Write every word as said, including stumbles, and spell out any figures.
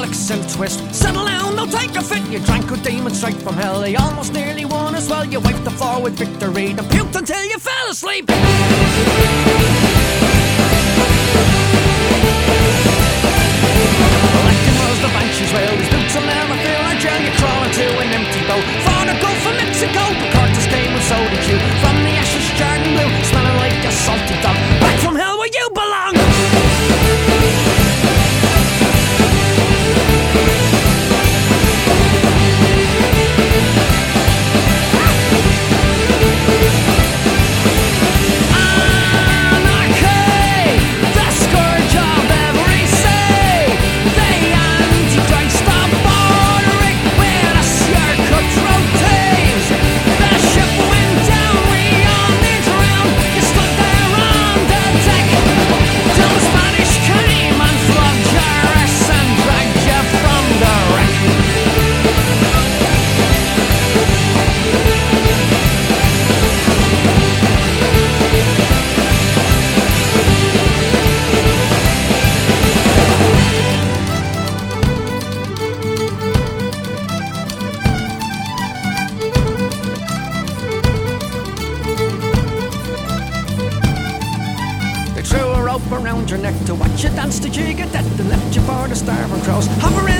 bollocks and twist. Settle down, no take a fit. You drank a demon straight from hell. You almost nearly won as well. You wiped the floor with victory and puked until you fell asleep. Electing was the banshees wail. These boots will never fill our jail. You crawl into an empty boat. Fought a go for Mexico, but Curtis came and so did you. From the ashes jarred and blue, smelling like a salty dog. Back from hell where you belong. Around your neck to watch you dance the jig of death and left you for the starving crows. Hovering